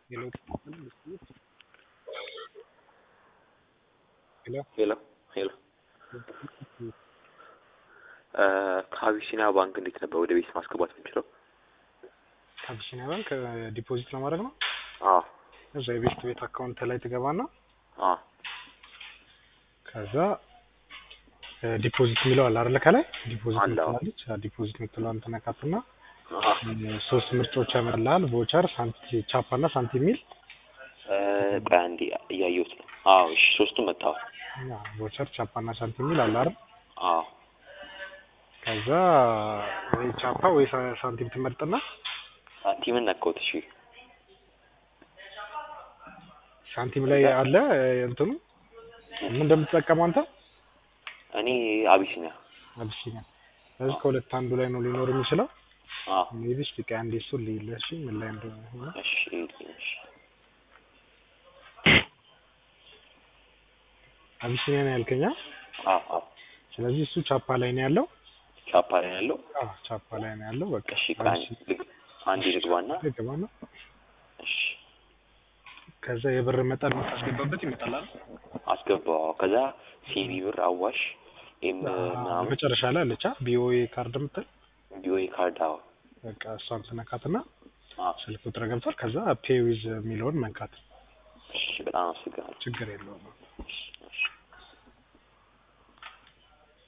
Hello. Hello. ሄሎ ሄሎ ከአቢሲኒያ ባንክ እንዴት ነበር ወደ ቤት ማስገባት የምንችለው? አቢሲኒያ ባንክ ዲፖዚት ለማድረግ ነው። አዎ እዛ የቤት አካውንት ላይ ትገባና አዎ ከዛ ዲፖዚት የሚለው አለ አይደል? ከላይ ዲፖዚት አለ። አዎ ምትላለች። ዲፖዚት ምትለዋን ትነካትና አዎ ሶስት ምርጫዎች ያመጣልሃል። ቮቸር፣ ቻፓና ሳንቲም ሚል። ቆይ አንዴ እያየሁት ነው። አዎ እሺ፣ ሶስቱም መጣው። ቮቸር፣ ቻፓና ሳንቲም ሚል አለ አይደል? አዎ ከዛ ወይ ቻፓ ወይ ሳንቲም ትመርጥና ሳንቲምን ነካሁት። እሺ ሳንቲም ላይ አለ እንትኑ ምን እንደምትጠቀመው አንተ? እኔ አቢሲኒያ። ስለዚህ ከሁለት አንዱ ላይ ነው ሊኖር የሚችለው። አዎ ሜቢ እስኪ አንዴ እሱን ልይልህ። እሺ ምን ላይ እንደሆነ እሺ እሺ። አቢሲኒያ ነው ያልከኝ? አዎ አዎ። ስለዚህ እሱ ቻፓ ላይ ነው ያለው። ቻፓ ላይ ያለው? አዎ ቻፓ ላይ ነው ያለው። በቃ እሺ አንዴ ልግባና እሺ ከዛ የብር መጠን የምታስገባበት ይመጣል አይደል? አስገባው። ከዛ ሲቢ ብር፣ አዋሽ ምናምን መጨረሻ ላይ አለች ቢኦኤ ካርድ የምትል ቢኦኤ ካርድ። አዎ በቃ እሷን ትነካትና አዎ ስልክ ቁጥር ገብቷል። ከዛ ፔይ ዊዝ የሚለውን መንካት። እሺ በጣም አመሰግናለሁ። ችግር የለውም።